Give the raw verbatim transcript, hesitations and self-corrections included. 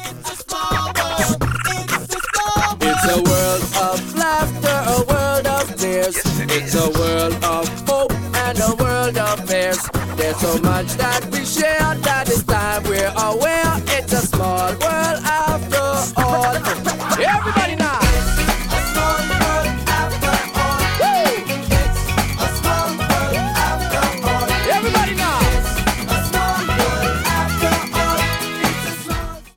It's a small world. It's a small world. It's a world of laughter, a world of tears. Yes, it It's is. a world of hope and a world of fears. There's so much that we share.